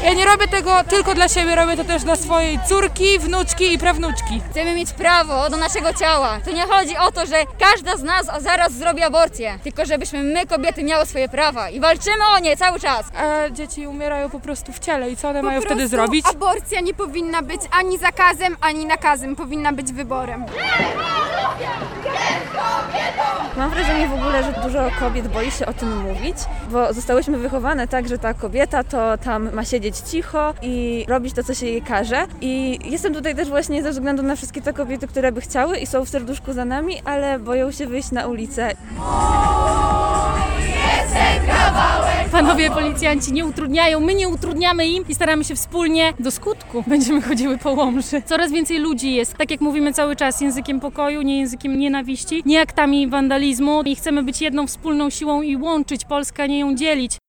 Ja nie robię tego tylko dla siebie, robię to też dla swojej córki, wnuczki i prawnuczki. Chcemy mieć prawo do naszego ciała. To nie chodzi o to, że każda z nas zaraz zrobi aborcję, tylko żebyśmy my, kobiety, miały swoje prawa i walczymy o nie cały czas. A dzieci umierają po prostu w ciele i co one mają wtedy zrobić? Aborcja nie powinna być ani zakazem, ani nakazem, powinna być wyborem. Mam wrażenie w ogóle, że dużo kobiet boi się o tym mówić, bo zostałyśmy wychowane tak, że ta kobieta to tam ma siedzieć cicho i robić to, co się jej każe. I jestem tutaj też właśnie ze względu na wszystkie te kobiety, które by chciały i są w serduszku za nami, ale boją się wyjść na ulicę. Panowie policjanci nie utrudniają, my nie utrudniamy im i staramy się wspólnie do skutku. Będziemy chodziły po Łomży. Coraz więcej ludzi jest, tak jak mówimy cały czas, językiem pokoju, nie językiem nienawiści, nie aktami wandalizmu i chcemy być jedną wspólną siłą i łączyć Polskę, a nie ją dzielić.